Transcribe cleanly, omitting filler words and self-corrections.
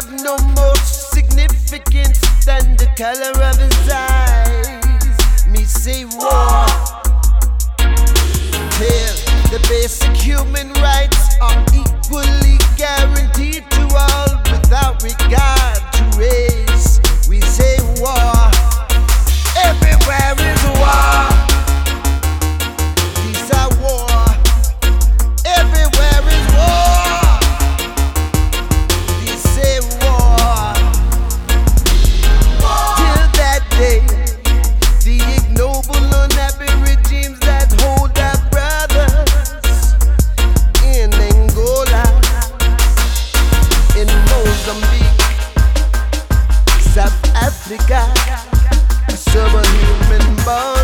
have no more significance than the color of his eyes. Me say war. Till the basic human rights are equally guaranteed to all without regard to race. We say war. Everywhere is war. These are war. Everywhere is war. We say war. Till that day, the ignoble, unhappy regimes that hold our brothers in Angola, in Mozambique, South Africa, subhuman born.